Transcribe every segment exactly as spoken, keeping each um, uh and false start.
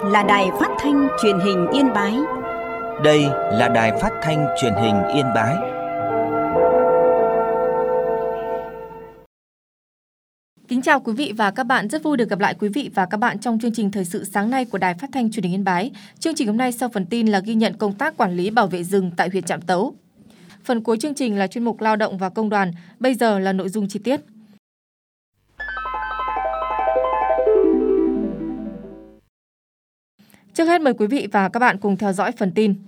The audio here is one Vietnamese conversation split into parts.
là Đài Phát thanh Truyền hình Yên Bái. Đây là Đài Phát thanh Truyền hình Yên Bái. Kính chào quý vị và các bạn, rất vui được gặp lại quý vị và các bạn trong chương trình thời sự sáng nay của Đài Phát thanh Truyền hình Yên Bái. Chương trình hôm nay sau phần tin là ghi nhận công tác quản lý bảo vệ rừng tại huyện Trạm Tấu. Phần cuối chương trình là chuyên mục lao động và công đoàn, bây giờ là nội dung chi tiết. Trước hết mời quý vị và các bạn cùng theo dõi phần tin.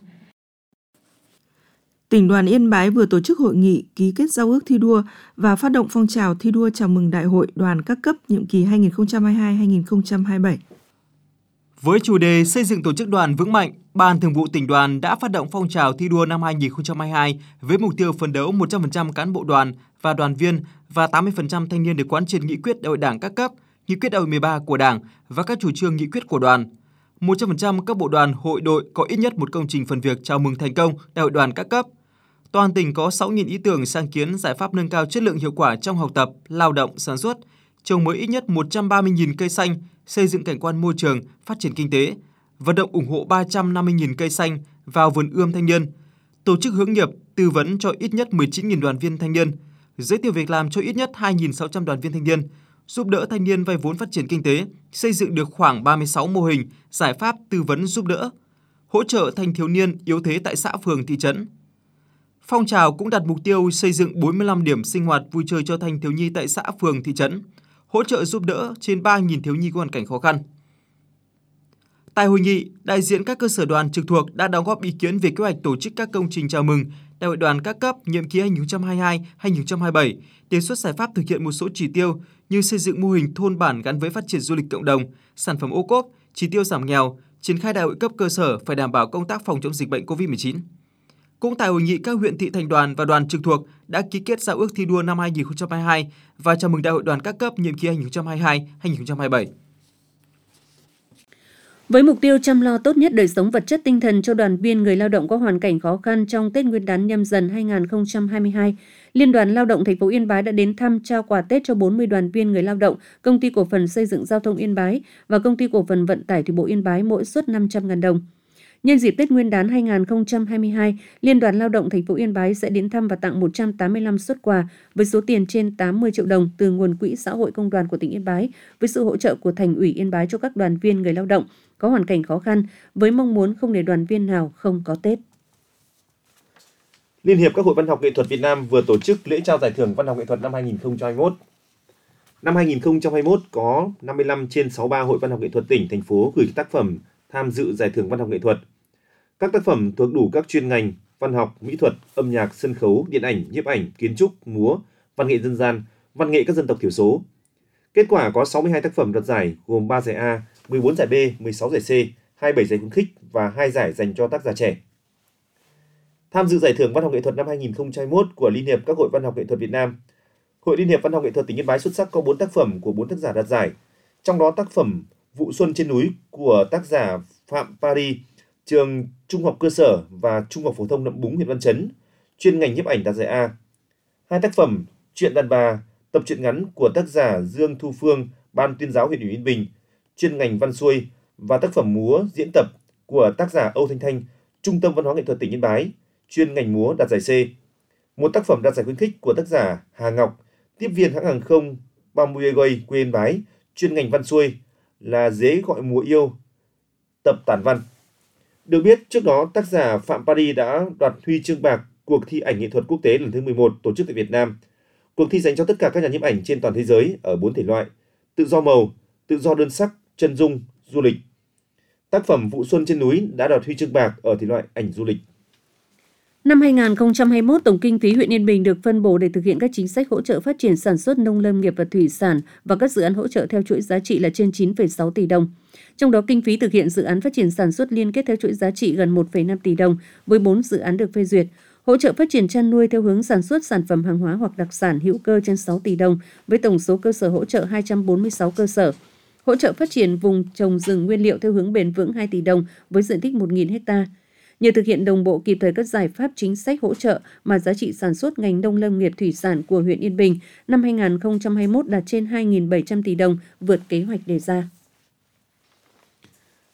Tỉnh đoàn Yên Bái vừa tổ chức hội nghị ký kết giao ước thi đua và phát động phong trào thi đua chào mừng Đại hội đoàn các cấp nhiệm kỳ hai nghìn không trăm hai mươi hai đến hai nghìn không trăm hai mươi bảy. Với chủ đề xây dựng tổ chức đoàn vững mạnh, Ban Thường vụ Tỉnh đoàn đã phát động phong trào thi đua năm hai nghìn không trăm hai mươi hai với mục tiêu phấn đấu một trăm phần trăm cán bộ đoàn và đoàn viên và tám mươi phần trăm thanh niên được quán triệt nghị quyết Đại hội Đảng các cấp, nghị quyết Đại hội mười ba của Đảng và các chủ trương nghị quyết của đoàn. một trăm phần trăm các bộ đoàn, hội đội có ít nhất một công trình phần việc chào mừng thành công Đại hội đoàn các cấp. Toàn tỉnh có sáu nghìn ý tưởng sáng kiến giải pháp nâng cao chất lượng hiệu quả trong học tập, lao động, sản xuất, trồng mới ít nhất một trăm ba mươi nghìn cây xanh, xây dựng cảnh quan môi trường, phát triển kinh tế, vận động ủng hộ ba trăm năm mươi nghìn cây xanh vào vườn ươm thanh niên, tổ chức hướng nghiệp, tư vấn cho ít nhất mười chín nghìn đoàn viên thanh niên, giới thiệu việc làm cho ít nhất hai nghìn sáu trăm đoàn viên thanh niên, giúp đỡ thanh niên vay vốn phát triển kinh tế, xây dựng được khoảng ba mươi sáu mô hình, giải pháp tư vấn giúp đỡ, hỗ trợ thanh thiếu niên yếu thế tại xã phường thị trấn. Phong trào cũng đặt mục tiêu xây dựng bốn mươi lăm điểm sinh hoạt vui chơi cho thanh thiếu nhi tại xã phường thị trấn, hỗ trợ giúp đỡ trên ba nghìn thiếu nhi có hoàn cảnh khó khăn. Tại hội nghị, đại diện các cơ sở đoàn trực thuộc đã đóng góp ý kiến về kế hoạch tổ chức các công trình chào mừng Đại hội đoàn các cấp nhiệm kỳ hai nghìn không trăm hai mươi hai đến hai nghìn không trăm hai mươi bảy, đề xuất giải pháp thực hiện một số chỉ tiêu như xây dựng mô hình thôn bản gắn với phát triển du lịch cộng đồng, sản phẩm ô cốp, chỉ tiêu giảm nghèo, triển khai đại hội cấp cơ sở phải đảm bảo công tác phòng chống dịch bệnh covid mười chín. Cũng tại hội nghị, các huyện thị thành đoàn và đoàn trực thuộc đã ký kết giao ước thi đua năm hai nghìn không trăm hai mươi hai và chào mừng Đại hội đoàn các cấp nhiệm kỳ hai nghìn không trăm hai mươi hai đến hai nghìn không trăm hai mươi bảy. Với mục tiêu chăm lo tốt nhất đời sống vật chất tinh thần cho đoàn viên người lao động có hoàn cảnh khó khăn trong Tết Nguyên đán Nhâm Dần hai nghìn không trăm hai mươi hai, Liên đoàn Lao động thành phố Yên Bái đã đến thăm trao quà Tết cho bốn mươi đoàn viên người lao động Công ty Cổ phần Xây dựng Giao thông Yên Bái và Công ty Cổ phần Vận tải Thủy bộ Yên Bái mỗi suất năm trăm nghìn đồng. Nhân dịp Tết Nguyên đán hai nghìn không trăm hai mươi hai, Liên đoàn Lao động thành phố Yên Bái sẽ đến thăm và tặng một trăm tám mươi lăm suất quà với số tiền trên tám mươi triệu đồng từ nguồn quỹ xã hội công đoàn của tỉnh Yên Bái với sự hỗ trợ của Thành ủy Yên Bái cho các đoàn viên người lao động có hoàn cảnh khó khăn với mong muốn không để đoàn viên nào không có Tết. Liên hiệp các hội văn học nghệ thuật Việt Nam vừa tổ chức lễ trao giải thưởng văn học nghệ thuật năm hai nghìn không trăm hai mươi mốt. Năm hai nghìn không trăm hai mươi mốt có năm mươi lăm trên sáu mươi ba hội văn học nghệ thuật tỉnh, thành phố gửi tác phẩm tham dự giải thưởng văn học nghệ thuật. Các tác phẩm thuộc đủ các chuyên ngành văn học, mỹ thuật, âm nhạc, sân khấu, điện ảnh, nhiếp ảnh, kiến trúc, múa, văn nghệ dân gian, văn nghệ các dân tộc thiểu số. Kết quả có sáu mươi hai tác phẩm đoạt giải gồm ba giải A, mười bốn giải B, mười sáu giải C, hai mươi bảy giải khuyến khích và hai giải dành cho tác giả trẻ. Tham dự giải thưởng văn học nghệ thuật năm hai nghìn không trăm hai mươi mốt của Liên hiệp các hội văn học nghệ thuật Việt Nam, Hội Liên hiệp Văn học nghệ thuật tỉnh Yên Bái xuất sắc có bốn tác phẩm của bốn tác giả đoạt giải. Trong đó tác phẩm Vụ Xuân trên núi của tác giả Phạm Paris, trường Trung học cơ sở và Trung học phổ thông Nậm Búng, huyện Văn Chấn, chuyên ngành nhiếp ảnh đạt giải A. Hai tác phẩm Chuyện đàn bà, tập truyện ngắn của tác giả Dương Thu Phương, Ban tuyên giáo huyện ủy Yên Bình, chuyên ngành văn xuôi và tác phẩm múa diễn tập của tác giả Âu Thanh Thanh, Trung tâm Văn hóa nghệ thuật tỉnh Yên Bái, chuyên ngành múa đạt giải C. Một tác phẩm đạt giải khuyến khích của tác giả Hà Ngọc, tiếp viên hãng hàng không Bamboo Airways quê Yên Bái, chuyên ngành văn xuôi là Dế gọi mùa yêu, tập tản văn. Được biết, trước đó tác giả Phạm Paris đã đoạt huy chương bạc cuộc thi ảnh nghệ thuật quốc tế lần thứ mười một tổ chức tại Việt Nam. Cuộc thi dành cho tất cả các nhà nhiếp ảnh trên toàn thế giới ở bốn thể loại: tự do màu, tự do đơn sắc, chân dung, du lịch. Tác phẩm Vụ Xuân trên núi đã đoạt huy chương bạc ở thể loại ảnh du lịch. Năm hai nghìn không trăm hai mươi mốt, tổng kinh phí huyện Yên Bình được phân bổ để thực hiện các chính sách hỗ trợ phát triển sản xuất nông lâm nghiệp và thủy sản và các dự án hỗ trợ theo chuỗi giá trị là trên chín phẩy sáu tỷ đồng. Trong đó, kinh phí thực hiện dự án phát triển sản xuất liên kết theo chuỗi giá trị gần một phẩy năm tỷ đồng với bốn dự án được phê duyệt. Hỗ trợ phát triển chăn nuôi theo hướng sản xuất sản phẩm hàng hóa hoặc đặc sản hữu cơ trên sáu tỷ đồng với tổng số cơ sở hỗ trợ hai trăm bốn mươi sáu cơ sở. Hỗ trợ phát triển vùng trồng rừng nguyên liệu theo hướng bền vững hai tỷ đồng với diện tích một nghìn ha. Nhờ thực hiện đồng bộ kịp thời các giải pháp chính sách hỗ trợ mà giá trị sản xuất ngành nông lâm nghiệp thủy sản của huyện Yên Bình năm hai nghìn không trăm hai mươi mốt đạt trên hai nghìn bảy trăm tỷ đồng, vượt kế hoạch đề ra.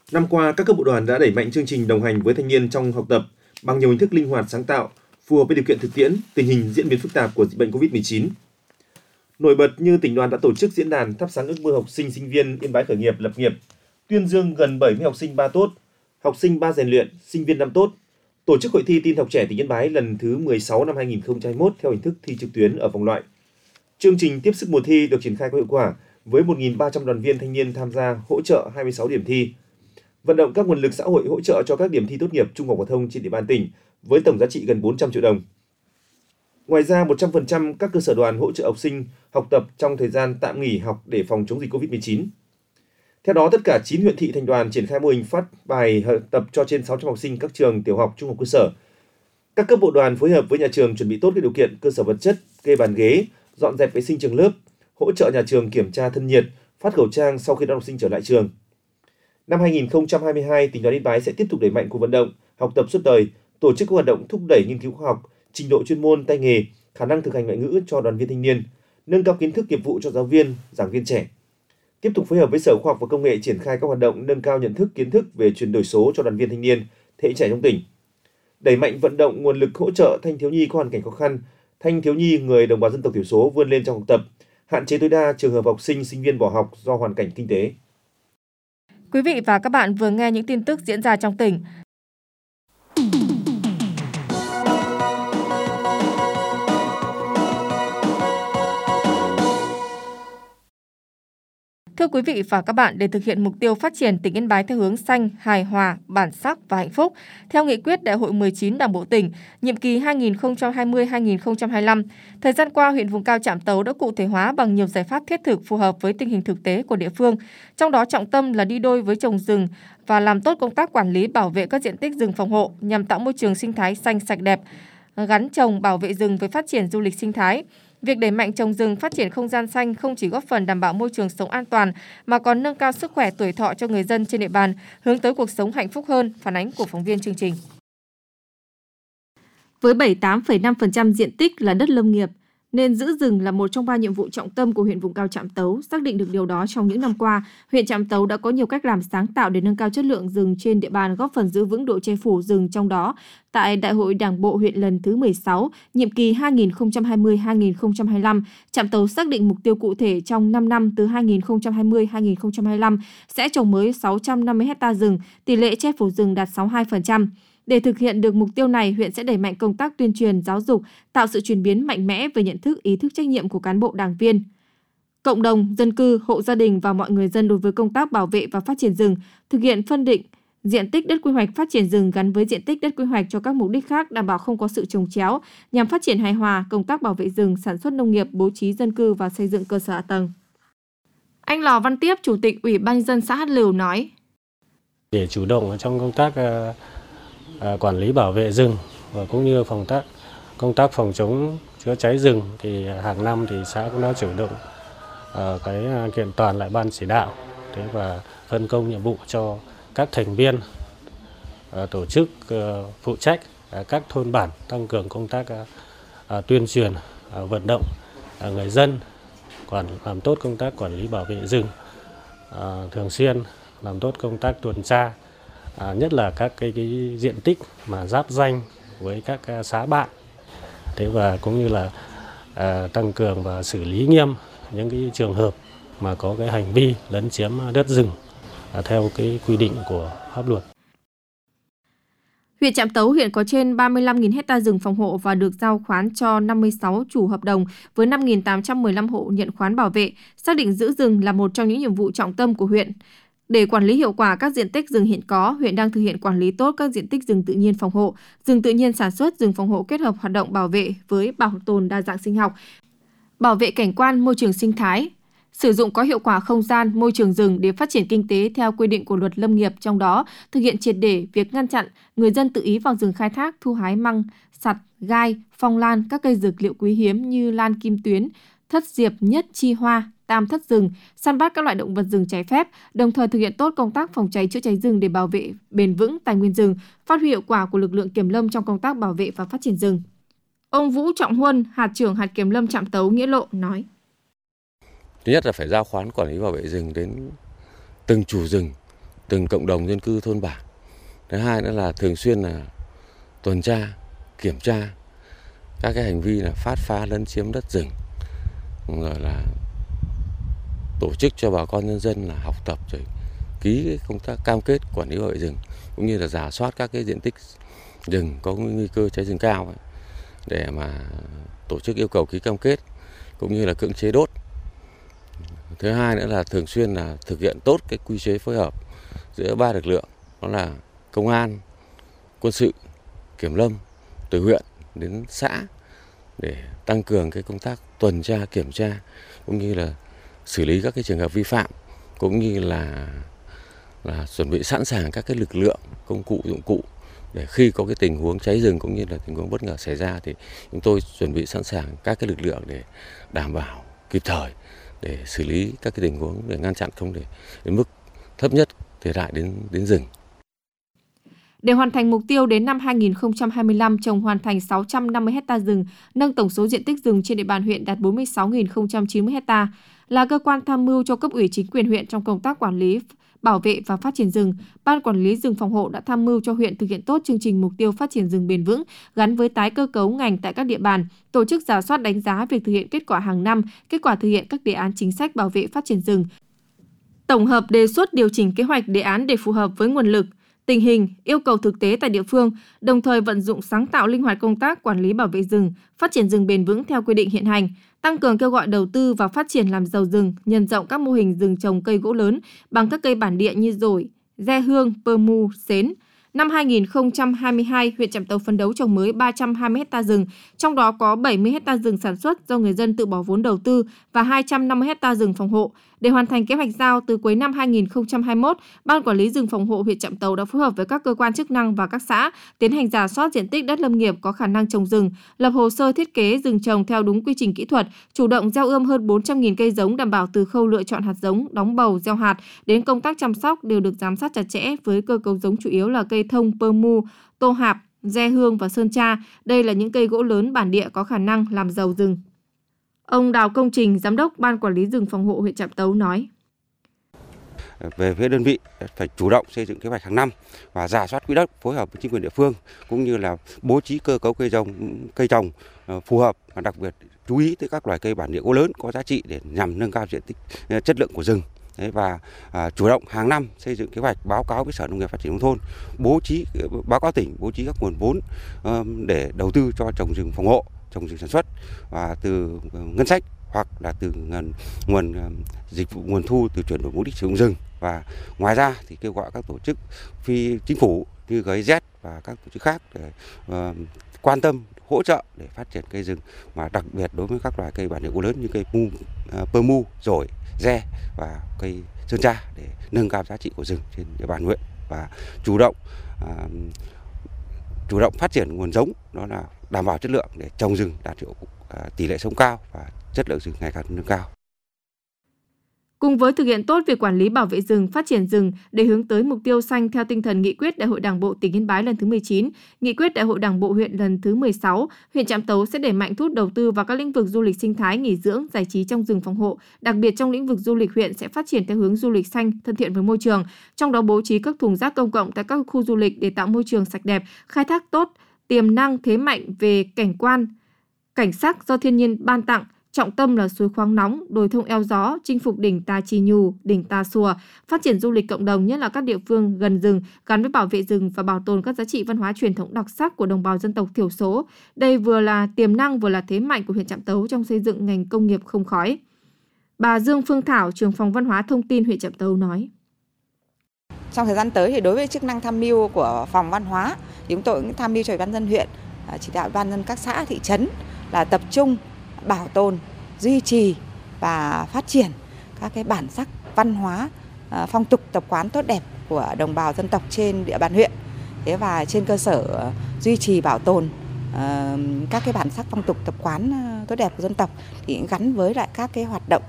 Năm qua, các cấp bộ đoàn đã đẩy mạnh chương trình đồng hành với thanh niên trong học tập bằng nhiều hình thức linh hoạt sáng tạo, phù hợp với điều kiện thực tiễn, tình hình diễn biến phức tạp của dịch bệnh covid mười chín. Nổi bật như tỉnh đoàn đã tổ chức diễn đàn thắp sáng ước mơ học sinh sinh viên Yên Bái khởi nghiệp lập nghiệp, tuyên dương gần bảy mươi học sinh ba tốt, học sinh ba rèn luyện, sinh viên năm tốt. Tổ chức hội thi tin học trẻ tỉnh Yên Bái lần thứ mười sáu năm hai nghìn không trăm hai mươi mốt theo hình thức thi trực tuyến ở vòng loại. Chương trình tiếp sức mùa thi được triển khai có hiệu quả với một nghìn ba trăm đoàn viên thanh niên tham gia hỗ trợ hai mươi sáu điểm thi. Vận động các nguồn lực xã hội hỗ trợ cho các điểm thi tốt nghiệp trung học phổ thông trên địa bàn tỉnh với tổng giá trị gần bốn trăm triệu đồng. Ngoài ra, một trăm phần trăm các cơ sở đoàn hỗ trợ học sinh học tập trong thời gian tạm nghỉ học để phòng chống dịch covid mười chín. Theo đó, tất cả chín huyện thị thành đoàn triển khai mô hình phát bài học tập cho trên sáu trăm học sinh các trường tiểu học, trung học cơ sở. Các cấp bộ đoàn phối hợp với nhà trường chuẩn bị tốt các điều kiện cơ sở vật chất, kê bàn ghế, dọn dẹp vệ sinh trường lớp, hỗ trợ nhà trường kiểm tra thân nhiệt, phát khẩu trang sau khi đón học sinh trở lại trường. Năm hai nghìn không trăm hai mươi hai, tỉnh đoàn Yên Bái sẽ tiếp tục đẩy mạnh cuộc vận động học tập suốt đời, tổ chức các hoạt động thúc đẩy nghiên cứu khoa học, trình độ chuyên môn, tay nghề, khả năng thực hành ngoại ngữ cho đoàn viên thanh niên, nâng cao kiến thức nghiệp vụ cho giáo viên, giảng viên trẻ. Tiếp tục phối hợp với Sở Khoa học và Công nghệ triển khai các hoạt động nâng cao nhận thức kiến thức về chuyển đổi số cho đoàn viên thanh niên, thế hệ trẻ trong tỉnh. Đẩy mạnh vận động nguồn lực hỗ trợ thanh thiếu nhi có hoàn cảnh khó khăn, thanh thiếu nhi người đồng bào dân tộc thiểu số vươn lên trong học tập, hạn chế tối đa trường hợp học sinh, sinh viên bỏ học do hoàn cảnh kinh tế. Quý vị và các bạn vừa nghe những tin tức diễn ra trong tỉnh. Thưa quý vị và các bạn, để thực hiện mục tiêu phát triển tỉnh Yên Bái theo hướng xanh, hài hòa, bản sắc và hạnh phúc, theo nghị quyết Đại hội mười chín Đảng bộ tỉnh, nhiệm kỳ hai nghìn không trăm hai mươi đến hai nghìn không trăm hai mươi lăm, thời gian qua, huyện vùng cao Trạm Tấu đã cụ thể hóa bằng nhiều giải pháp thiết thực phù hợp với tình hình thực tế của địa phương, trong đó trọng tâm là đi đôi với trồng rừng và làm tốt công tác quản lý bảo vệ các diện tích rừng phòng hộ nhằm tạo môi trường sinh thái xanh sạch đẹp, gắn trồng bảo vệ rừng với phát triển du lịch sinh thái. Việc đẩy mạnh trồng rừng, phát triển không gian xanh không chỉ góp phần đảm bảo môi trường sống an toàn mà còn nâng cao sức khỏe tuổi thọ cho người dân trên địa bàn, hướng tới cuộc sống hạnh phúc hơn, phản ánh của phóng viên chương trình. Với bảy mươi tám phẩy năm phần trăm diện tích là đất lâm nghiệp, nên giữ rừng là một trong ba nhiệm vụ trọng tâm của huyện vùng cao Trạm Tấu. Xác định được điều đó trong những năm qua, huyện Trạm Tấu đã có nhiều cách làm sáng tạo để nâng cao chất lượng rừng trên địa bàn, góp phần giữ vững độ che phủ rừng. Trong đó, tại Đại hội Đảng bộ huyện lần thứ mười sáu, nhiệm kỳ hai nghìn không trăm hai mươi đến hai nghìn không trăm hai mươi lăm, Trạm Tấu xác định mục tiêu cụ thể trong năm năm từ hai nghìn không trăm hai mươi đến hai nghìn không trăm hai mươi lăm sẽ trồng mới sáu trăm năm mươi héc ta rừng, tỷ lệ che phủ rừng đạt sáu mươi hai phần trăm. Để thực hiện được mục tiêu này, huyện sẽ đẩy mạnh công tác tuyên truyền, giáo dục, tạo sự chuyển biến mạnh mẽ về nhận thức, ý thức trách nhiệm của cán bộ đảng viên, cộng đồng, dân cư, hộ gia đình và mọi người dân đối với công tác bảo vệ và phát triển rừng, thực hiện phân định diện tích đất quy hoạch phát triển rừng gắn với diện tích đất quy hoạch cho các mục đích khác, đảm bảo không có sự chồng chéo, nhằm phát triển hài hòa công tác bảo vệ rừng, sản xuất nông nghiệp, bố trí dân cư và xây dựng cơ sở hạ tầng. Anh Lò Văn Tiếp, Chủ tịch Ủy ban nhân dân xã Hát Lửu nói: Để chủ động trong công tác uh... À, quản lý bảo vệ rừng và cũng như phòng tác công tác phòng chống chữa cháy rừng thì hàng năm thì xã cũng đã chủ động uh, cái kiện toàn lại ban chỉ đạo, thế và phân công nhiệm vụ cho các thành viên uh, tổ chức uh, phụ trách uh, các thôn bản, tăng cường công tác uh, uh, tuyên truyền, uh, vận động uh, người dân quản làm tốt công tác quản lý bảo vệ rừng, uh, thường xuyên làm tốt công tác tuần tra. À, nhất là các cái, cái diện tích mà giáp ranh với các uh, xã bạn, thế và cũng như là uh, tăng cường và xử lý nghiêm những cái trường hợp mà có cái hành vi lấn chiếm đất rừng uh, theo cái quy định của pháp luật. Huyện Trạm Tấu hiện có trên ba mươi lăm nghìn héc ta rừng phòng hộ và được giao khoán cho năm mươi sáu chủ hợp đồng với năm nghìn tám trăm mười lăm hộ nhận khoán bảo vệ, xác định giữ rừng là một trong những nhiệm vụ trọng tâm của huyện. Để quản lý hiệu quả các diện tích rừng hiện có, huyện đang thực hiện quản lý tốt các diện tích rừng tự nhiên phòng hộ, rừng tự nhiên sản xuất, rừng phòng hộ kết hợp hoạt động bảo vệ với bảo tồn đa dạng sinh học, bảo vệ cảnh quan môi trường sinh thái, sử dụng có hiệu quả không gian, môi trường rừng để phát triển kinh tế theo quy định của luật lâm nghiệp, trong đó thực hiện triệt để việc ngăn chặn người dân tự ý vào rừng khai thác, thu hái măng, sặt, gai, phong lan, các cây dược liệu quý hiếm như lan kim tuyến, thất diệp, nhất chi hoa, tam thất rừng, săn bắt các loại động vật rừng trái phép, đồng thời thực hiện tốt công tác phòng cháy chữa cháy rừng để bảo vệ bền vững tài nguyên rừng, phát huy hiệu quả của lực lượng kiểm lâm trong công tác bảo vệ và phát triển rừng. Ông Vũ Trọng Huân, hạt trưởng hạt kiểm lâm Trạm Tấu Nghĩa Lộ nói: Thứ nhất là phải giao khoán quản lý bảo vệ rừng đến từng chủ rừng từng cộng đồng dân cư thôn bản. Thứ hai nữa là thường xuyên là tuần tra, kiểm tra các cái hành vi là phát phá lấn chiếm đất rừng, rồi là tổ chức cho bà con nhân dân là học tập rồi ký cái công tác cam kết quản lý bảo vệ rừng, cũng như là rà soát các cái diện tích rừng có nguy cơ cháy rừng cao ấy, để mà tổ chức yêu cầu ký cam kết cũng như là cưỡng chế đốt. Thứ hai nữa là thường xuyên là thực hiện tốt cái quy chế phối hợp giữa ba lực lượng, đó là công an, quân sự, kiểm lâm từ huyện đến xã, để tăng cường cái công tác tuần tra, kiểm tra cũng như là xử lý các cái trường hợp vi phạm, cũng như là là chuẩn bị sẵn sàng các cái lực lượng, công cụ, dụng cụ để khi có cái tình huống cháy rừng cũng như là tình huống bất ngờ xảy ra thì chúng tôi chuẩn bị sẵn sàng các cái lực lượng để đảm bảo kịp thời để xử lý các cái tình huống, để ngăn chặn không để đến mức thấp nhất thiệt hại đến đến rừng. Để hoàn thành mục tiêu đến năm hai nghìn không trăm hai mươi lăm trồng hoàn thành sáu trăm năm mươi héc ta rừng, nâng tổng số diện tích rừng trên địa bàn huyện đạt bốn mươi sáu nghìn không trăm chín mươi héc ta, là cơ quan tham mưu cho cấp ủy chính quyền huyện trong công tác quản lý, bảo vệ và phát triển rừng. Ban quản lý rừng phòng hộ đã tham mưu cho huyện thực hiện tốt chương trình mục tiêu phát triển rừng bền vững gắn với tái cơ cấu ngành tại các địa bàn, tổ chức rà soát đánh giá việc thực hiện kết quả hàng năm, kết quả thực hiện các đề án chính sách bảo vệ phát triển rừng, tổng hợp đề xuất điều chỉnh kế hoạch đề án để phù hợp với nguồn lực, tình hình, yêu cầu thực tế tại địa phương, đồng thời vận dụng sáng tạo linh hoạt công tác quản lý bảo vệ rừng, phát triển rừng bền vững theo quy định hiện hành, tăng cường kêu gọi đầu tư và phát triển làm giàu rừng, nhân rộng các mô hình rừng trồng cây gỗ lớn bằng các cây bản địa như dổi, re hương, pơ mu, sến. Năm hai nghìn không trăm hai mươi hai, huyện Trạm Tấu phấn đấu trồng mới ba trăm hai mươi héc ta rừng, trong đó có bảy mươi héc ta rừng sản xuất do người dân tự bỏ vốn đầu tư và hai trăm năm mươi héc ta rừng phòng hộ. Để hoàn thành kế hoạch giao, từ cuối năm hai nghìn không trăm hai mươi mốt, Ban quản lý rừng phòng hộ huyện Trạm Tấu đã phối hợp với các cơ quan chức năng và các xã tiến hành rà soát diện tích đất lâm nghiệp có khả năng trồng rừng, lập hồ sơ thiết kế rừng trồng theo đúng quy trình kỹ thuật, chủ động gieo ươm hơn bốn trăm nghìn cây giống, đảm bảo từ khâu lựa chọn hạt giống, đóng bầu, gieo hạt đến công tác chăm sóc đều được giám sát chặt chẽ với cơ cấu giống chủ yếu là cây thông, pơ mu, tô hạp, re hương và sơn tra. Đây là những cây gỗ lớn bản địa có khả năng làm giàu rừng. Ông Đào Công Trình, Giám đốc Ban quản lý rừng phòng hộ huyện Trạm Tấu nói: Về phía đơn vị phải chủ động xây dựng kế hoạch hàng năm và rà soát quỹ đất, phối hợp với chính quyền địa phương cũng như là bố trí cơ cấu cây trồng cây trồng phù hợp, và đặc biệt chú ý tới các loài cây bản địa gỗ lớn có giá trị để nhằm nâng cao diện tích chất lượng của rừng. Đấy, và à, chủ động hàng năm xây dựng kế hoạch báo cáo với Sở Nông nghiệp Phát triển nông thôn, bố trí báo cáo tỉnh bố trí các nguồn vốn um, để đầu tư cho trồng rừng phòng hộ, trồng rừng sản xuất, và từ ngân sách hoặc là từ nguồn, nguồn dịch vụ nguồn thu từ chuyển đổi mục đích sử dụng rừng. Và ngoài ra thì kêu gọi các tổ chức phi chính phủ như giê i dét và các tổ chức khác để uh, quan tâm hỗ trợ để phát triển cây rừng, mà đặc biệt đối với các loài cây bản địa gỗ lớn như cây mu, uh, pơ mu, dổi, re và cây sơn tra để nâng cao giá trị của rừng trên địa bàn huyện, và chủ động uh, chủ động phát triển nguồn giống, đó là đảm bảo chất lượng để trồng rừng đạt hiệu uh, tỷ lệ sống cao và chất lượng rừng ngày càng nâng cao. Cùng với thực hiện tốt việc quản lý bảo vệ rừng, phát triển rừng để hướng tới mục tiêu xanh theo tinh thần nghị quyết Đại hội Đảng bộ tỉnh Yên Bái lần thứ mười chín, nghị quyết Đại hội Đảng bộ huyện lần thứ mười sáu, huyện Trạm Tấu sẽ đẩy mạnh thu hút đầu tư vào các lĩnh vực du lịch sinh thái, nghỉ dưỡng, giải trí trong rừng phòng hộ. Đặc biệt trong lĩnh vực du lịch, huyện sẽ phát triển theo hướng du lịch xanh, thân thiện với môi trường, trong đó bố trí các thùng rác công cộng tại các khu du lịch để tạo môi trường sạch đẹp, khai thác tốt tiềm năng thế mạnh về cảnh quan, cảnh sắc do thiên nhiên ban tặng. Trọng tâm là suối khoáng nóng, đồi thông eo gió, chinh phục đỉnh Tà Trì Nhù, đỉnh Tà Xùa, phát triển du lịch cộng đồng, nhất là các địa phương gần rừng, gắn với bảo vệ rừng và bảo tồn các giá trị văn hóa truyền thống đặc sắc của đồng bào dân tộc thiểu số. Đây vừa là tiềm năng vừa là thế mạnh của huyện Trạm Tấu trong xây dựng ngành công nghiệp không khói. Bà Dương Phương Thảo, trưởng phòng văn hóa thông tin huyện Trạm Tấu nói: Trong thời gian tới thì đối với chức năng tham mưu của phòng văn hóa, chúng tôi cũng tham mưu cho Ủy ban nhân dân huyện, chỉ đạo Ủy ban nhân dân các xã thị trấn là tập trung bảo tồn, duy trì và phát triển các cái bản sắc văn hóa, phong tục tập quán tốt đẹp của đồng bào dân tộc trên địa bàn huyện. Thế và trên cơ sở duy trì bảo tồn các cái bản sắc phong tục tập quán tốt đẹp của dân tộc thì gắn với lại các cái hoạt động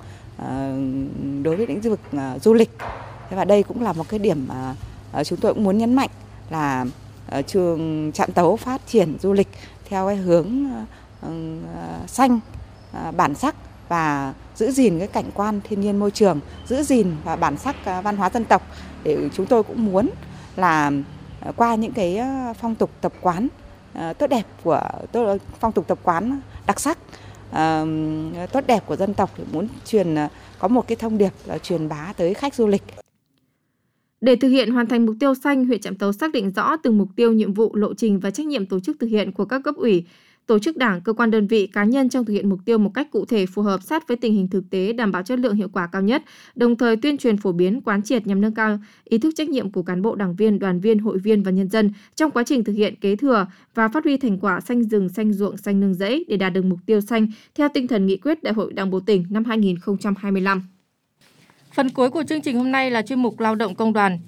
đối với lĩnh vực du lịch. Thế và đây cũng là một cái điểm mà chúng tôi cũng muốn nhấn mạnh là trường Trạm Tấu phát triển du lịch theo cái hướng xanh, bản sắc và giữ gìn cái cảnh quan thiên nhiên môi trường, giữ gìn và bản sắc văn hóa dân tộc. Để chúng tôi cũng muốn là qua những cái phong tục tập quán tốt đẹp của phong tục tập quán đặc sắc tốt đẹp của dân tộc, thì muốn truyền có một cái thông điệp là truyền bá tới khách du lịch. Để thực hiện hoàn thành mục tiêu xanh, huyện Trạm Tấu xác định rõ từng mục tiêu, nhiệm vụ, lộ trình và trách nhiệm tổ chức thực hiện của các cấp ủy, tổ chức đảng, cơ quan đơn vị, cá nhân trong thực hiện mục tiêu một cách cụ thể, phù hợp, sát với tình hình thực tế, đảm bảo chất lượng, hiệu quả cao nhất, đồng thời tuyên truyền phổ biến, quán triệt nhằm nâng cao ý thức trách nhiệm của cán bộ, đảng viên, đoàn viên, hội viên và nhân dân trong quá trình thực hiện kế thừa và phát huy thành quả xanh rừng, xanh ruộng, xanh nương rẫy để đạt được mục tiêu xanh theo tinh thần nghị quyết Đại hội Đảng bộ tỉnh năm hai nghìn không trăm hai mươi lăm. Phần cuối của chương trình hôm nay là chuyên mục Lao động công đoàn.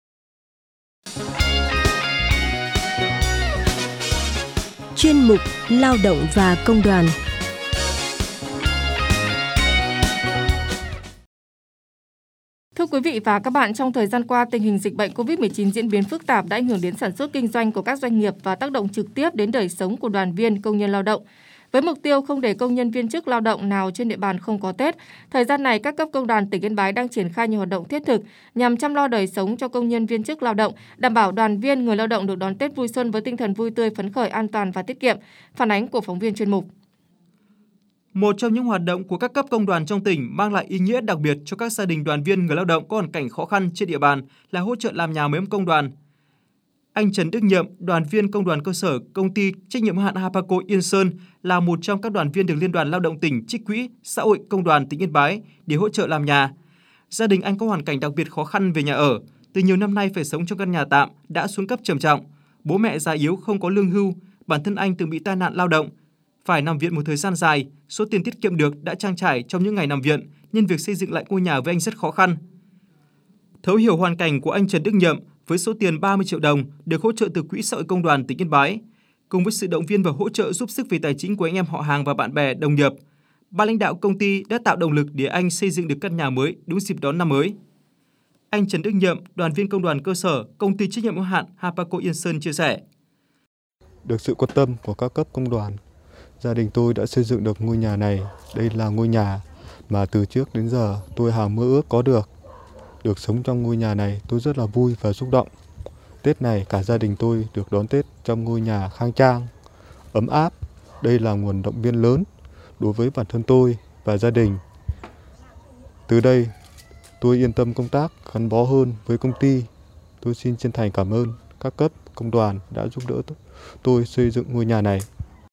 Chuyên mục Lao động và công đoàn. Thưa quý vị và các bạn, trong thời gian qua, tình hình dịch bệnh cô vít mười chín diễn biến phức tạp đã ảnh hưởng đến sản xuất kinh doanh của các doanh nghiệp và tác động trực tiếp đến đời sống của đoàn viên, công nhân lao động. Với mục tiêu không để công nhân viên chức lao động nào trên địa bàn không có Tết, thời gian này các cấp công đoàn tỉnh Yên Bái đang triển khai nhiều hoạt động thiết thực nhằm chăm lo đời sống cho công nhân viên chức lao động, đảm bảo đoàn viên, người lao động được đón Tết vui xuân với tinh thần vui tươi, phấn khởi, an toàn và tiết kiệm. Phản ánh của phóng viên chuyên mục. Một trong những hoạt động của các cấp công đoàn trong tỉnh mang lại ý nghĩa đặc biệt cho các gia đình đoàn viên, người lao động có hoàn cảnh khó khăn trên địa bàn là hỗ trợ làm nhà mới công đoàn. Anh Trần Đức Nhậm, đoàn viên công đoàn cơ sở công ty trách nhiệm hữu hạn Hapaco Yên Sơn là một trong các đoàn viên được Liên đoàn Lao động tỉnh trích quỹ xã hội công đoàn tỉnh Yên Bái để hỗ trợ làm nhà. Gia đình anh có hoàn cảnh đặc biệt khó khăn về nhà ở, từ nhiều năm nay phải sống trong căn nhà tạm đã xuống cấp trầm trọng. Bố mẹ già yếu không có lương hưu, bản thân anh từng bị tai nạn lao động, phải nằm viện một thời gian dài. Số tiền tiết kiệm được đã trang trải trong những ngày nằm viện, nên việc xây dựng lại ngôi nhà với anh rất khó khăn. Thấu hiểu hoàn cảnh của anh Trần Đức Nhậm, với số tiền ba mươi triệu đồng được hỗ trợ từ Quỹ xã hội công đoàn tỉnh Yên Bái, cùng với sự động viên và hỗ trợ giúp sức về tài chính của anh em họ hàng và bạn bè đồng nghiệp, ban lãnh đạo công ty đã tạo động lực để anh xây dựng được căn nhà mới đúng dịp đón năm mới. Anh Trần Đức Nhậm, đoàn viên công đoàn cơ sở công ty trách nhiệm hữu hạn Hapaco Yên Sơn chia sẻ: Được sự quan tâm của các cấp công đoàn, gia đình tôi đã xây dựng được ngôi nhà này. Đây là ngôi nhà mà từ trước đến giờ tôi hằng mơ ước có được. Được sống trong ngôi nhà này tôi rất là vui và xúc động. Tết này cả gia đình tôi được đón Tết trong ngôi nhà khang trang, ấm áp. Đây là nguồn động viên lớn đối với bản thân tôi và gia đình. Từ đây tôi yên tâm công tác, gắn bó hơn với công ty. Tôi xin chân thành cảm ơn các cấp công đoàn đã giúp đỡ tôi xây dựng ngôi nhà này.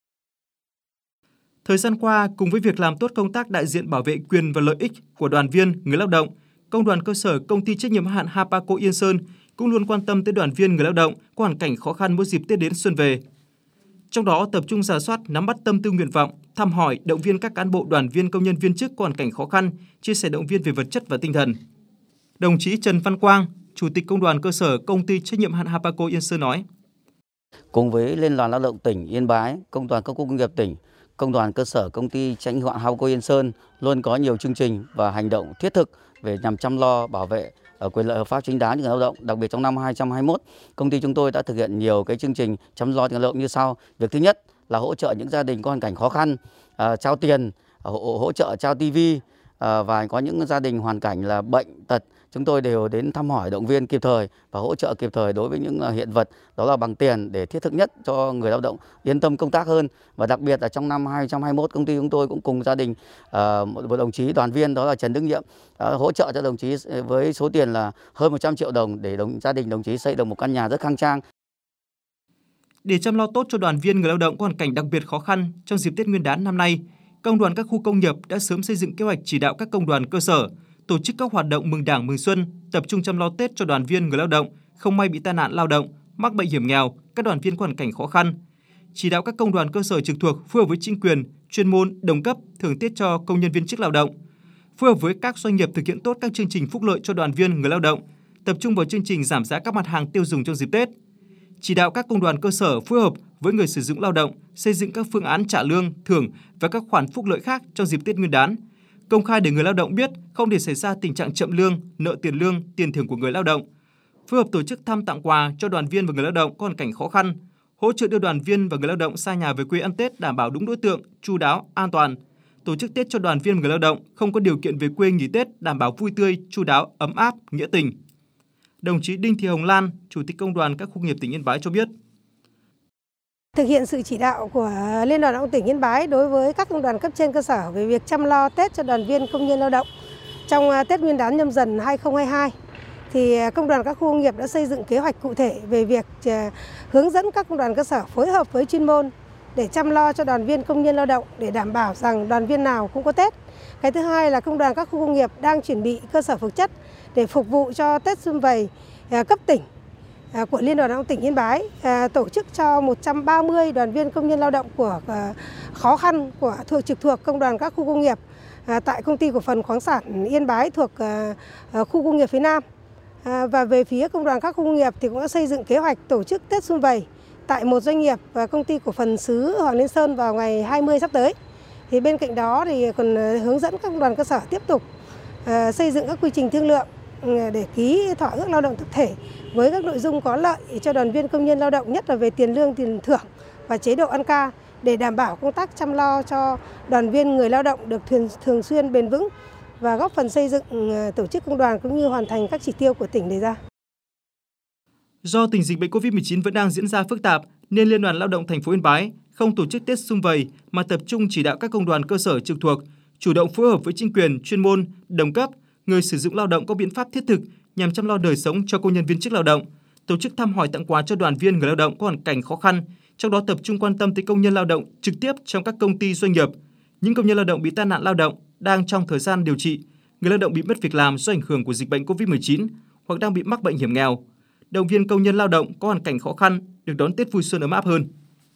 Thời gian qua, cùng với việc làm tốt công tác đại diện bảo vệ quyền và lợi ích của đoàn viên, người lao động, Công đoàn cơ sở công ty trách nhiệm hữu hạn Hapaco Yên Sơn cũng luôn quan tâm tới đoàn viên, người lao động có hoàn cảnh khó khăn mỗi dịp Tết đến xuân về. Trong đó tập trung rà soát, nắm bắt tâm tư nguyện vọng, thăm hỏi, động viên các cán bộ, đoàn viên, công nhân viên chức có hoàn cảnh khó khăn, chia sẻ động viên về vật chất và tinh thần. Đồng chí Trần Văn Quang, Chủ tịch Công đoàn cơ sở công ty trách nhiệm hữu hạn Hapaco Yên Sơn nói: Cùng với Liên đoàn Lao động tỉnh Yên Bái, Công đoàn các khu công nghiệp tỉnh, Công đoàn cơ sở công ty trách nhiệm hữu hạn Hapaco Yên Sơn luôn có nhiều chương trình và hành động thiết thực về nhằm chăm lo bảo vệ quyền lợi hợp pháp chính đáng cho người lao động. Đặc biệt trong năm hai không hai mốt, công ty chúng tôi đã thực hiện nhiều cái chương trình chăm lo cho người lao động như sau. Việc thứ nhất là hỗ trợ những gia đình có hoàn cảnh khó khăn, uh, trao tiền, hỗ, hỗ trợ trao tivi, uh, và có những gia đình hoàn cảnh là bệnh tật, chúng tôi đều đến thăm hỏi, động viên kịp thời và hỗ trợ kịp thời đối với những hiện vật, đó là bằng tiền, để thiết thực nhất cho người lao động yên tâm công tác hơn. Và đặc biệt là trong năm hai không hai mốt, công ty chúng tôi cũng cùng gia đình uh, một đồng chí đoàn viên đó là Trần Đức Nhiệm uh, hỗ trợ cho đồng chí với số tiền là hơn một trăm triệu đồng để đồng, gia đình đồng chí xây được một căn nhà rất khang trang. Để chăm lo tốt cho đoàn viên, người lao động có hoàn cảnh đặc biệt khó khăn trong dịp Tết Nguyên đán năm nay, Công đoàn các khu công nghiệp đã sớm xây dựng kế hoạch chỉ đạo các công đoàn cơ sở tổ chức các hoạt động mừng Đảng, mừng Xuân, tập trung chăm lo Tết cho đoàn viên, người lao động không may bị tai nạn lao động, mắc bệnh hiểm nghèo, các đoàn viên có hoàn cảnh khó khăn. Chỉ đạo các công đoàn cơ sở trực thuộc phối hợp với chính quyền, chuyên môn, đồng cấp thưởng Tết cho công nhân viên chức lao động, phối hợp với các doanh nghiệp thực hiện tốt các chương trình phúc lợi cho đoàn viên, người lao động, tập trung vào chương trình giảm giá các mặt hàng tiêu dùng trong dịp Tết. Chỉ đạo các công đoàn cơ sở phối hợp với người sử dụng lao động xây dựng các phương án trả lương, thưởng và các khoản phúc lợi khác trong dịp Tết Nguyên đán, công khai để người lao động biết, không để xảy ra tình trạng chậm lương, nợ tiền lương, tiền thưởng của người lao động. Phối hợp tổ chức thăm tặng quà cho đoàn viên và người lao động có hoàn cảnh khó khăn, hỗ trợ đưa đoàn viên và người lao động xa nhà về quê ăn Tết đảm bảo đúng đối tượng, chu đáo, an toàn. tổ chức Tết cho đoàn viên người lao động không có điều kiện về quê nghỉ Tết đảm bảo vui tươi, chu đáo, ấm áp, nghĩa tình. Đồng chí Đinh Thị Hồng Lan, Chủ tịch Công đoàn các khu công nghiệp tỉnh Yên Bái cho biết. Thực hiện sự chỉ đạo của Liên đoàn Lao động tỉnh Yên Bái đối với các công đoàn cấp trên cơ sở về việc chăm lo Tết cho đoàn viên công nhân lao động trong Tết Nguyên đán Nhâm Dần hai không hai hai, thì công đoàn các khu công nghiệp đã xây dựng kế hoạch cụ thể về việc hướng dẫn các công đoàn cơ sở phối hợp với chuyên môn để chăm lo cho đoàn viên công nhân lao động để đảm bảo rằng đoàn viên nào cũng có Tết. Cái thứ hai là công đoàn các khu công nghiệp đang chuẩn bị cơ sở vật chất để phục vụ cho Tết Sum Vầy cấp tỉnh của Liên đoàn Lao động tỉnh Yên Bái, tổ chức cho một trăm ba mươi đoàn viên công nhân lao động của khó khăn của thuộc trực thuộc công đoàn các khu công nghiệp tại Công ty Cổ phần Khoáng sản Yên Bái thuộc khu công nghiệp phía Nam. Và về phía công đoàn các khu công nghiệp thì cũng đã xây dựng kế hoạch tổ chức Tết Sum Vầy tại một doanh nghiệp và Công ty Cổ phần Sứ Hoàng Liên Sơn vào ngày hai mươi sắp tới. Thì bên cạnh đó thì còn hướng dẫn các đoàn cơ sở tiếp tục xây dựng các quy trình thương lượng để ký thỏa ước lao động tập thể với các nội dung có lợi cho đoàn viên công nhân lao động, nhất là về tiền lương, tiền thưởng và chế độ ăn ca, để đảm bảo công tác chăm lo cho đoàn viên người lao động được thường, thường xuyên, bền vững và góp phần xây dựng tổ chức công đoàn cũng như hoàn thành các chỉ tiêu của tỉnh đề ra. Do tình dịch bệnh covid mười chín vẫn đang diễn ra phức tạp nên Liên đoàn Lao động thành phố Yên Bái không tổ chức Tết Sum Vầy mà tập trung chỉ đạo các công đoàn cơ sở trực thuộc chủ động phối hợp với chính quyền, chuyên môn, đồng cấp, người sử dụng lao động có biện pháp thiết thực nhằm chăm lo đời sống cho công nhân viên chức lao động, tổ chức thăm hỏi tặng quà cho đoàn viên người lao động có hoàn cảnh khó khăn, trong đó tập trung quan tâm tới công nhân lao động trực tiếp trong các công ty doanh nghiệp, những công nhân lao động bị tai nạn lao động đang trong thời gian điều trị, người lao động bị mất việc làm do ảnh hưởng của dịch bệnh covid mười chín hoặc đang bị mắc bệnh hiểm nghèo, động viên công nhân lao động có hoàn cảnh khó khăn được đón Tết vui xuân ấm áp hơn.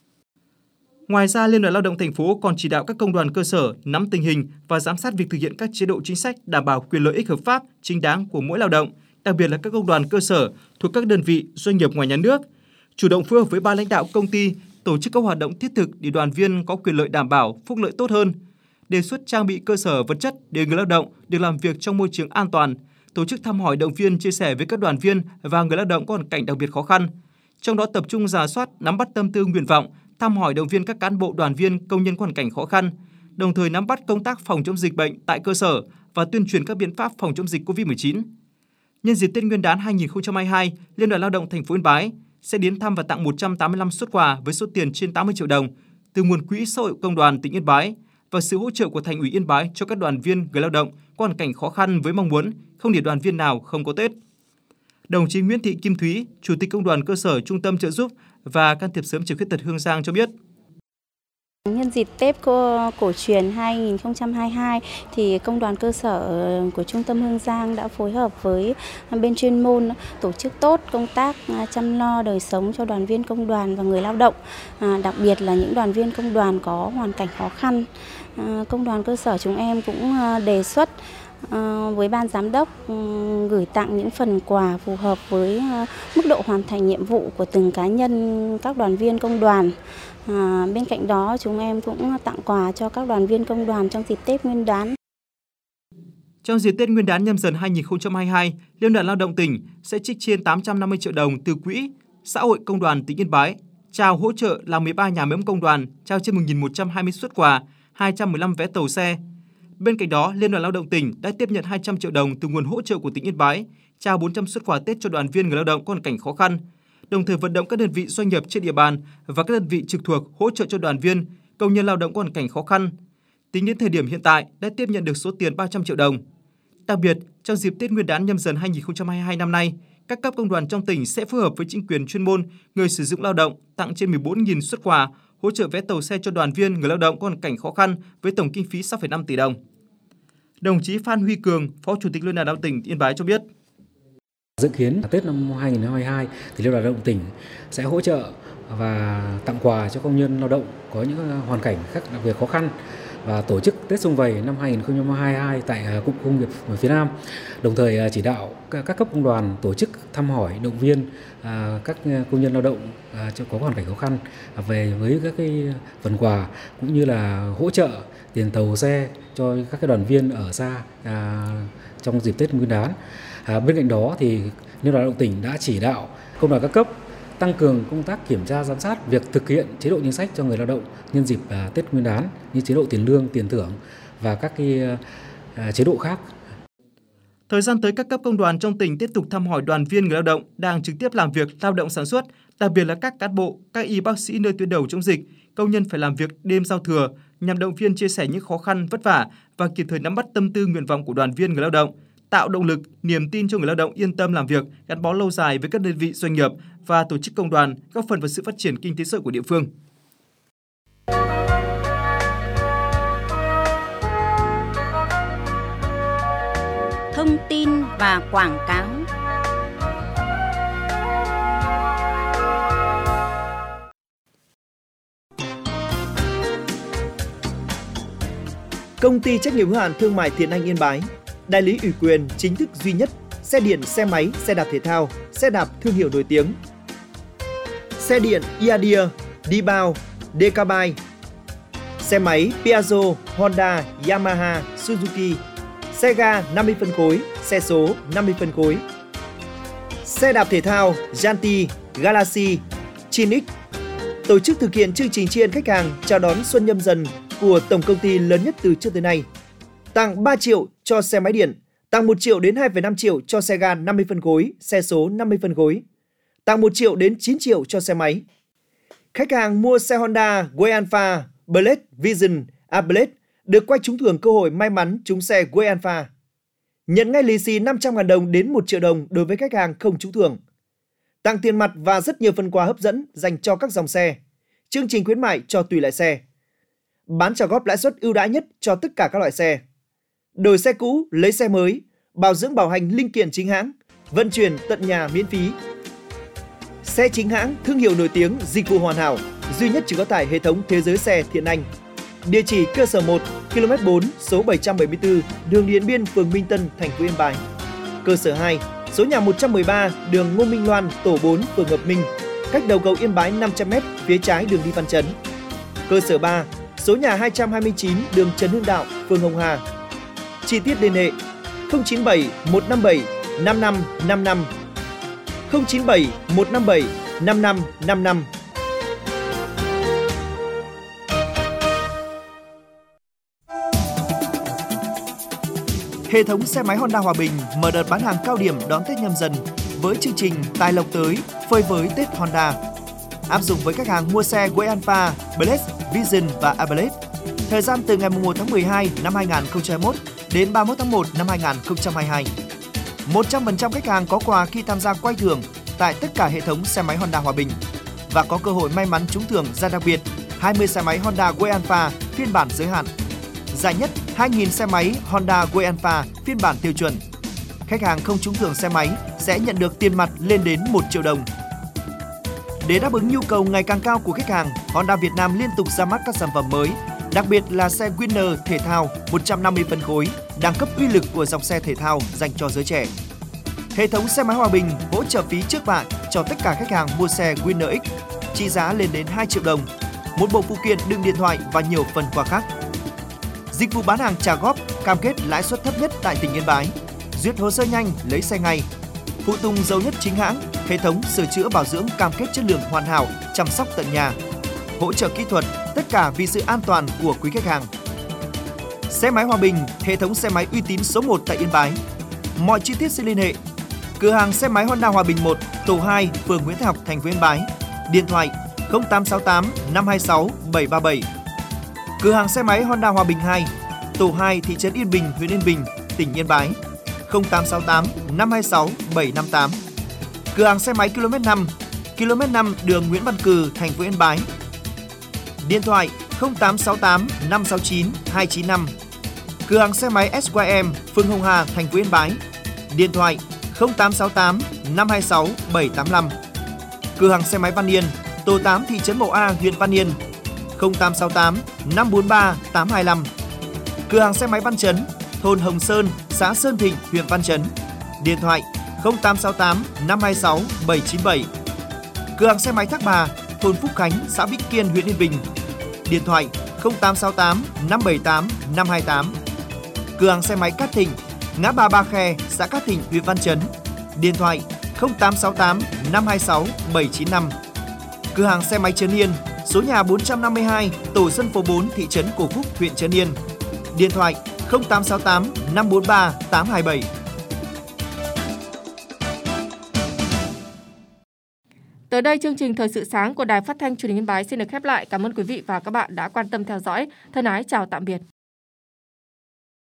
Ngoài ra, Liên đoàn Lao động thành phố còn chỉ đạo các công đoàn cơ sở nắm tình hình và giám sát việc thực hiện các chế độ chính sách đảm bảo quyền lợi ích hợp pháp, chính đáng của mỗi lao động, đặc biệt là các công đoàn cơ sở thuộc các đơn vị doanh nghiệp ngoài nhà nước, chủ động phối hợp với ban lãnh đạo công ty tổ chức các hoạt động thiết thực để đoàn viên có quyền lợi đảm bảo, phúc lợi tốt hơn, đề xuất trang bị cơ sở vật chất để người lao động được làm việc trong môi trường an toàn, tổ chức thăm hỏi, động viên, chia sẻ với các đoàn viên và người lao động có hoàn cảnh đặc biệt khó khăn, trong đó tập trung rà soát, nắm bắt tâm tư, nguyện vọng, thăm hỏi, động viên các cán bộ, đoàn viên, công nhân có hoàn cảnh khó khăn, đồng thời nắm bắt công tác phòng chống dịch bệnh tại cơ sở và tuyên truyền các biện pháp phòng chống dịch covid mười chín. Nhân dịp Tết Nguyên đán hai không hai hai, Liên đoàn Lao động thành phố Yên Bái sẽ đến thăm và tặng một trăm tám mươi lăm suất quà với số tiền trên tám mươi triệu đồng từ nguồn quỹ xã hội công đoàn tỉnh Yên Bái và sự hỗ trợ của Thành ủy Yên Bái cho các đoàn viên người lao động có hoàn cảnh khó khăn với mong muốn không để đoàn viên nào không có Tết. Đồng chí Nguyễn Thị Kim Thúy, Chủ tịch Công đoàn cơ sở Trung tâm trợ giúp và can thiệp sớm trẻ khuyết tật Hương Giang cho biết. Nhân dịp Tết cổ, cổ truyền hai không hai hai thì công đoàn cơ sở của Trung tâm Hương Giang đã phối hợp với bên chuyên môn tổ chức tốt công tác chăm lo đời sống cho đoàn viên công đoàn và người lao động, à, đặc biệt là những đoàn viên công đoàn có hoàn cảnh khó khăn. À, công đoàn cơ sở chúng em cũng đề xuất với ban giám đốc gửi tặng những phần quà phù hợp với mức độ hoàn thành nhiệm vụ của từng cá nhân các đoàn viên công đoàn. À, bên cạnh đó chúng em cũng tặng quà cho các đoàn viên công đoàn trong dịp Tết Nguyên đán. Trong dịp Tết Nguyên đán Nhâm Dần hai không hai hai, Liên đoàn Lao động tỉnh sẽ trích trên tám trăm năm mươi triệu đồng từ quỹ xã hội công đoàn tỉnh Yên Bái, trao hỗ trợ làm mười ba nhà máy ấm công đoàn, trao trên một nghìn một trăm hai mươi suất quà, hai trăm mười lăm vé tàu xe. Bên cạnh đó, Liên đoàn Lao động tỉnh đã tiếp nhận hai trăm triệu đồng từ nguồn hỗ trợ của tỉnh Yên Bái, trao bốn trăm suất quà Tết cho đoàn viên người lao động có hoàn cảnh khó khăn, đồng thời vận động các đơn vị doanh nghiệp trên địa bàn và các đơn vị trực thuộc hỗ trợ cho đoàn viên, công nhân lao động có hoàn cảnh khó khăn. Tính đến thời điểm hiện tại đã tiếp nhận được số tiền ba trăm triệu đồng. Đặc biệt, trong dịp Tết Nguyên đán Nhâm Dần hai không hai hai năm nay, các cấp công đoàn trong tỉnh sẽ phối hợp với chính quyền chuyên môn, người sử dụng lao động tặng trên mười bốn nghìn suất quà, hỗ trợ vé tàu xe cho đoàn viên người lao động có hoàn cảnh khó khăn với tổng kinh phí sáu phẩy năm tỷ đồng. Đồng chí Phan Huy Cường, Phó Chủ tịch Liên đoàn Lao động tỉnh Yên Bái cho biết. Dự kiến Tết năm hai không hai hai thì Liên đoàn Lao động tỉnh sẽ hỗ trợ và tặng quà cho công nhân lao động có những hoàn cảnh khác đặc biệt khó khăn và tổ chức Tết Sum Vầy năm hai không hai hai tại Cụm Công nghiệp phía Nam. Đồng thời chỉ đạo các cấp công đoàn tổ chức thăm hỏi, động viên các công nhân lao động có hoàn cảnh khó khăn về với các cái phần quà cũng như là hỗ trợ tiền tàu xe cho các cái đoàn viên ở xa trong dịp Tết Nguyên đán. À, bên cạnh đó thì Liên đoàn Lao động tỉnh đã chỉ đạo công đoàn các cấp tăng cường công tác kiểm tra giám sát việc thực hiện chế độ chính sách cho người lao động nhân dịp Tết Nguyên đán như chế độ tiền lương, tiền thưởng và các cái chế độ khác. Thời gian tới, các cấp công đoàn trong tỉnh tiếp tục thăm hỏi đoàn viên người lao động đang trực tiếp làm việc lao động sản xuất, đặc biệt là các cán bộ, các y bác sĩ nơi tuyến đầu chống dịch, công nhân phải làm việc đêm giao thừa nhằm động viên chia sẻ những khó khăn vất vả và kịp thời nắm bắt tâm tư nguyện vọng của đoàn viên người lao động, tạo động lực, niềm tin cho người lao động yên tâm làm việc, gắn bó lâu dài với các đơn vị doanh nghiệp và tổ chức công đoàn, góp phần vào sự phát triển kinh tế xã hội của địa phương. Thông tin và quảng cáo. Công ty trách nhiệm hữu hạn thương mại Thiện Anh Yên Bái, đại lý ủy quyền chính thức duy nhất xe điện, xe máy, xe đạp thể thao, xe đạp thương hiệu nổi tiếng. Xe điện Iadia, Dibao, Decabike. Xe máy Piaggio, Honda, Yamaha, Suzuki. Xe ga năm mươi phân khối, xe số năm mươi phân khối. Xe đạp thể thao Janti, Galaxy, Chinix. Tổ chức thực hiện chương trình tri ân khách hàng chào đón Xuân Nhâm Dần của tổng công ty lớn nhất từ trước tới nay. Tặng ba triệu cho xe máy điện, tặng một triệu đến hai phẩy năm triệu cho xe ga năm mươi phân khối, xe số năm mươi phân khối. Tặng một triệu đến chín triệu cho xe máy. Khách hàng mua xe Honda Way Alpha, Blade, Vision, Ablade được quay trúng thưởng cơ hội may mắn trúng xe Way Alpha. Nhận ngay lì xì năm trăm nghìn đồng đến một triệu đồng đối với khách hàng không trúng thưởng. Tặng tiền mặt và rất nhiều phần quà hấp dẫn dành cho các dòng xe. Chương trình khuyến mại cho tùy loại xe. Bán trả góp lãi suất ưu đãi nhất cho tất cả các loại xe. Đổi xe cũ, lấy xe mới, bảo dưỡng bảo hành linh kiện chính hãng, vận chuyển tận nhà miễn phí. Xe chính hãng, thương hiệu nổi tiếng, dịch vụ hoàn hảo, duy nhất chỉ có tại hệ thống Thế giới xe Thiện Anh. Địa chỉ cơ sở một, ki lô mét bốn, số bảy trăm bảy mươi tư, đường Điện Biên, phường Minh Tân, thành phố Yên Bái. Cơ sở hai, số nhà một trăm mười ba, đường Ngô Minh Loan, tổ bốn, phường Hợp Minh, cách đầu cầu Yên Bái năm trăm mét, phía trái đường đi Văn Chấn. Cơ sở ba, số nhà hai trăm hai mươi chín, đường Trần Hưng Đạo, phường Hồng Hà. Chi tiết liên hệ không chín bảy một năm bảy năm năm năm năm, không chín bảy một năm bảy năm năm năm năm. Hệ thống xe máy Honda Hòa Bình mở đợt bán hàng cao điểm đón Tết Nhâm Dần với chương trình Tài lộc tới, phơi với Tết Honda. Áp dụng với khách hàng mua xe Way Alpha, Blade, Vision và Ablade. Thời gian từ ngày một tháng mười hai năm hai nghìn không trăm hai mươi mốt đến ba mươi mốt tháng một năm hai nghìn không trăm hai mươi hai. một trăm phần trăm khách hàng có quà khi tham gia quay thưởng tại tất cả hệ thống xe máy Honda Hòa Bình và có cơ hội may mắn trúng thưởng giải đặc biệt hai mươi xe máy Honda Way Alpha phiên bản giới hạn. Giải nhất hai nghìn xe máy Honda Way Alpha phiên bản tiêu chuẩn. Khách hàng không trúng thưởng xe máy sẽ nhận được tiền mặt lên đến một triệu đồng. Để đáp ứng nhu cầu ngày càng cao của khách hàng, Honda Việt Nam liên tục ra mắt các sản phẩm mới, đặc biệt là xe Winner thể thao một trăm năm mươi phân khối, đẳng cấp uy lực của dòng xe thể thao dành cho giới trẻ. Hệ thống xe máy Hòa Bình hỗ trợ phí trước bạ cho tất cả khách hàng mua xe Winner X, trị giá lên đến hai triệu đồng, một bộ phụ kiện đựng điện thoại và nhiều phần quà khác. Dịch vụ bán hàng trả góp, cam kết lãi suất thấp nhất tại tỉnh Yên Bái, duyệt hồ sơ nhanh, lấy xe ngay. Phụ tùng dầu nhất chính hãng, hệ thống sửa chữa bảo dưỡng cam kết chất lượng hoàn hảo, chăm sóc tận nhà. Hỗ trợ kỹ thuật, tất cả vì sự an toàn của quý khách hàng. Xe máy Hòa Bình, hệ thống xe máy uy tín số một tại Yên Bái. Mọi chi tiết xin liên hệ cửa hàng xe máy Honda Hòa Bình một, tổ hai, phường Nguyễn Thái Học, thành phố Yên Bái. Điện thoại không tám sáu tám năm hai sáu bảy ba bảy. Cửa hàng xe máy Honda Hòa Bình hai, tổ hai, thị trấn Yên Bình, huyện Yên Bình, tỉnh Yên Bái. không tám sáu tám năm hai sáu bảy năm tám. Cửa hàng xe máy ki lô mét năm, ki lô mét năm, đường Nguyễn Văn Cừ, thành phố Yên Bái. Điện thoại không tám sáu tám năm sáu chín hai chín năm. Cửa hàng xe máy ét i em, phường Hồng Hà, thành phố Yên Bái. Điện thoại không tám sáu tám năm hai sáu bảy tám năm. Cửa hàng xe máy Văn Yên, tổ tám, thị trấn Mậu A, huyện Văn Yên. không tám sáu tám năm bốn ba tám hai lăm. Cửa hàng xe máy Văn Chấn, thôn Hồng Sơn, xã Sơn Thịnh, huyện Văn Chấn. Điện thoại không tám sáu tám năm hai sáu bảy chín bảy. Cửa hàng xe máy Thác Bà, thôn Phúc Khánh, xã Vĩnh Kiên, huyện Yên Bình. Điện thoại không tám sáu tám năm bảy tám năm hai tám. Cửa hàng xe máy Cát Thịnh, ngã ba Ba Khe, xã Cát Thịnh, huyện Văn Chấn. Điện thoại không tám sáu tám năm hai sáu bảy chín năm. Cửa hàng xe máy Trấn Yên, số nhà bốn trăm năm mươi hai, tổ dân phố bốn, thị trấn Cổ Phúc, huyện Trấn Yên. Điện thoại không tám sáu tám năm bốn ba tám hai bảy. Tới đây, chương trình Thời sự sáng của Đài Phát thanh Truyền hình Yên Bái xin được khép lại. Cảm ơn quý vị và các bạn đã quan tâm theo dõi. Thân ái chào tạm biệt.